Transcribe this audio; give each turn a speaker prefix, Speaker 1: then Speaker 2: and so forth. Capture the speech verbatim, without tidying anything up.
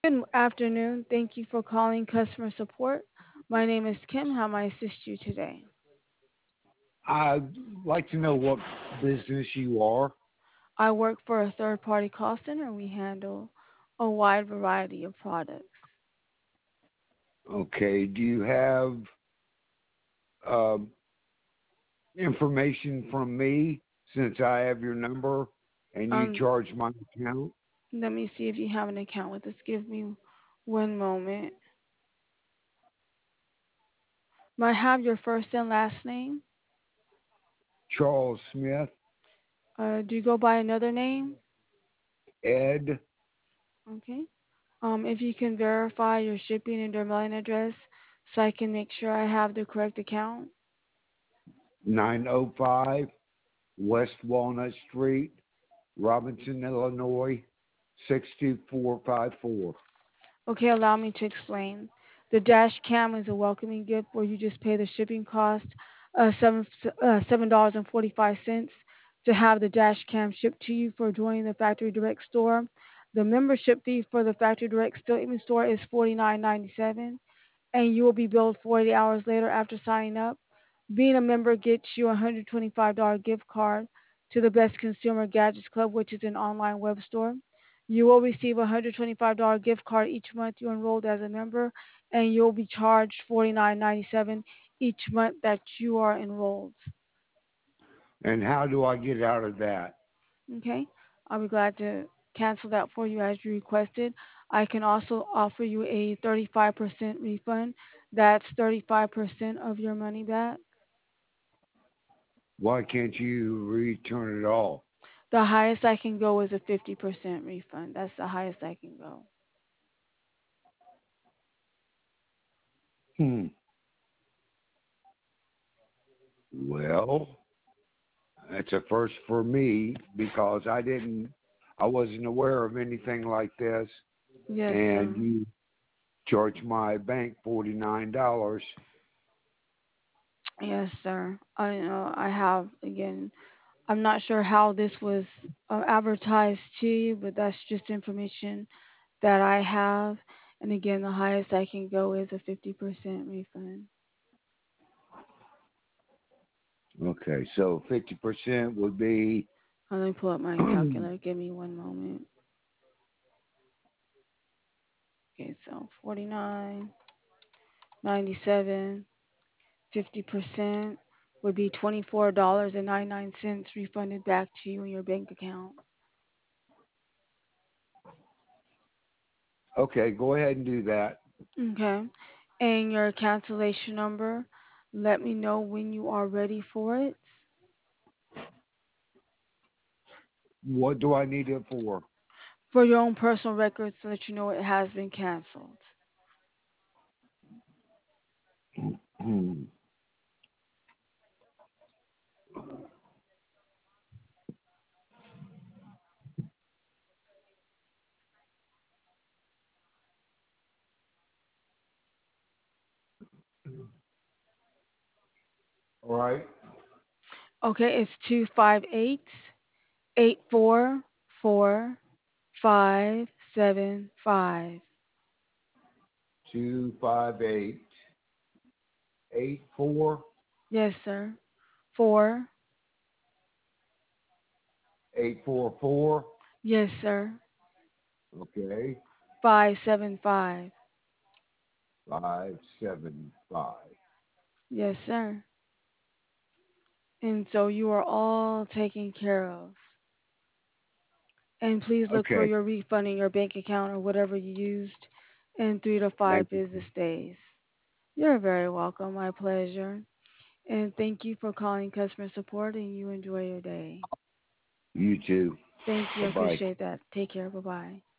Speaker 1: Good afternoon. Thank you for calling customer support. My name is Kim. How may I assist you today?
Speaker 2: I'd like to know what business you are.
Speaker 1: I work for a third party call center. We handle a wide variety of products.
Speaker 2: Okay. Do you have um, information from me since I have your number and you
Speaker 1: Um,
Speaker 2: charge my account?
Speaker 1: Let me see if you have an account with us. Give me one moment. May I have your first and last name?
Speaker 2: Charles Smith,
Speaker 1: Uh, do you go by another name?
Speaker 2: Ed,
Speaker 1: Okay. Um, if you can verify your shipping and your mailing address so I can make sure I have the correct account.
Speaker 2: nine oh five West Walnut Street, Robinson, Illinois, six two four five four.
Speaker 1: Okay, allow me to explain. The dash cam is a welcoming gift where you just pay the shipping cost, uh, seven uh, seven dollars and forty five cents to have the dash cam shipped to you for joining the Factory Direct store. The membership fee for the Factory Direct statement store is forty nine ninety seven, and you will be billed forty hours later after signing up. Being a member gets you a one hundred twenty five dollars gift card to the Best Consumer Gadgets Club, which is an online web store. You will receive a one hundred twenty-five dollars gift card each month you enrolled as a member, and you'll be charged forty-nine ninety-seven each month that you are enrolled.
Speaker 2: And how do I get out of that?
Speaker 1: Okay? I'll be glad to cancel that for you as you requested. I can also offer you a thirty-five percent refund. That's thirty-five percent of your money back.
Speaker 2: Why can't you return it all?
Speaker 1: The highest I can go is a fifty percent refund. That's the highest I can go.
Speaker 2: Hmm. Well, that's a first for me because I didn't, I wasn't aware of anything like this.
Speaker 1: Yes,
Speaker 2: And
Speaker 1: sir.
Speaker 2: you charge my bank forty nine dollars.
Speaker 1: Yes, sir. I know I have again. I'm not sure how this was uh, advertised to you, but that's just information that I have. And again, the highest I can go is a fifty percent refund.
Speaker 2: Okay, so fifty percent would be
Speaker 1: Uh, Let me pull up my calculator. Give me one moment. Okay, so forty-nine ninety-seven, fifty percent would be twenty-four dollars and ninety-nine cents refunded back to you in your bank account.
Speaker 2: okay. Go ahead and do that.
Speaker 1: Okay. And your cancellation number, let me know when you are ready for it.
Speaker 2: What do I need it for?
Speaker 1: For your own personal records so that you know it has been canceled.
Speaker 2: Hmm. All right.
Speaker 1: Okay, it's two five eight eight four four five seven five.
Speaker 2: Two five eight eight four
Speaker 1: Yes, sir. Four.
Speaker 2: eight four four.
Speaker 1: Yes, sir.
Speaker 2: Okay.
Speaker 1: Five seven five.
Speaker 2: Five seven five.
Speaker 1: Yes, sir. And so you are all taken care of. And please look for
Speaker 2: Okay.
Speaker 1: your refund in your bank account or whatever you used in three to five
Speaker 2: Thank you.
Speaker 1: business days. You're very welcome. My pleasure. And thank you for calling customer support and you enjoy your day.
Speaker 2: You too.
Speaker 1: Thank you.
Speaker 2: Bye
Speaker 1: I
Speaker 2: bye.
Speaker 1: appreciate that. Take care. Bye bye.